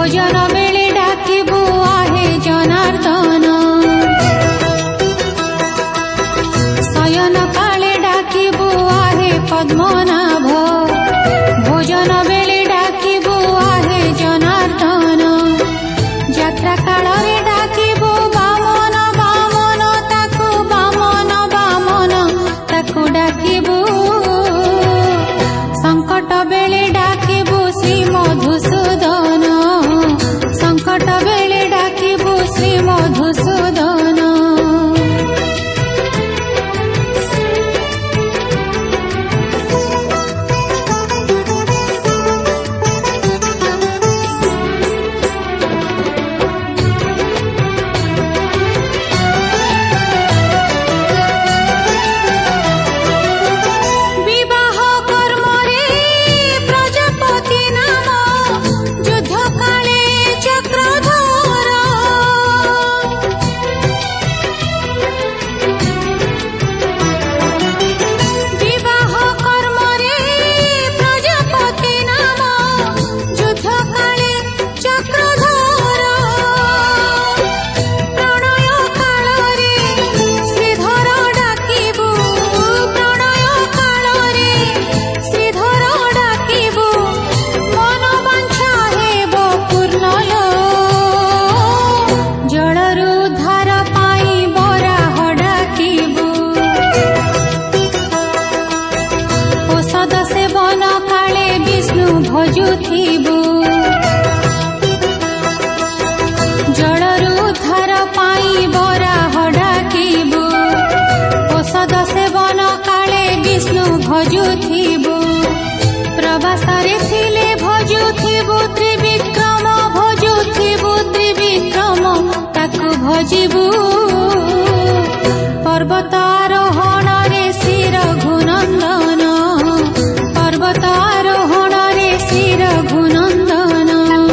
भोजन बेले डाकिबु आहे जनार्दन शयन काले डाकिबु आहे पद्मनाभ भोजन बेले डाकिबु आहे जनार्दन यात्रा काल रे डाकिबु बामन बामन ताकु डाकिबु संकट बेले डाकिबु श्री मधुसूदन संकट बेले डाकिबु श्री मधुसूदन भजुथिबु जलरू उद्धार पाई बराह डाकिबु औषध सेवन काले विष्णु भजुथिबु प्रवासरे थिले भजुथिबु त्रिविक्रम ताकु भजिबु पर्वत आरोहण रे श्री रघुनंदन पर्वत आरोहण रे श्री रघुनंदन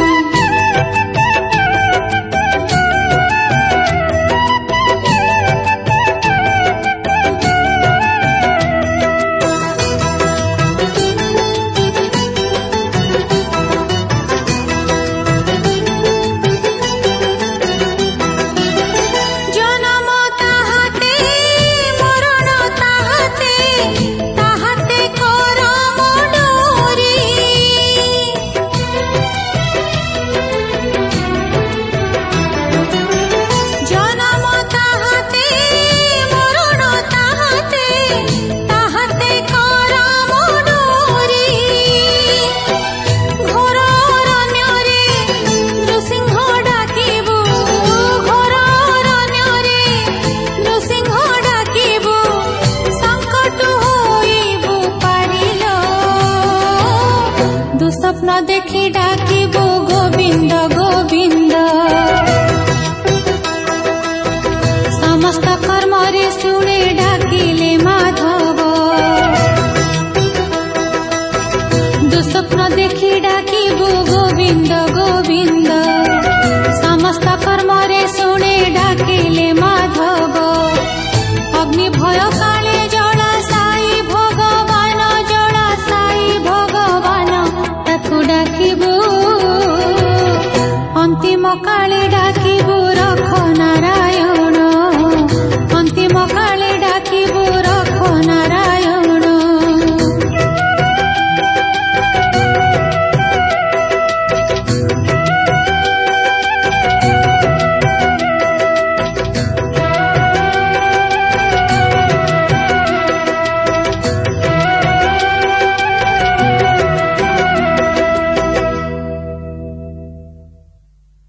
स्वप्न देखी डाकिबु गोविंद गोविंद समस्त कर्म रे शुणे डाकिले माधव दुस्वप्न देखी डाकिबु गोविंद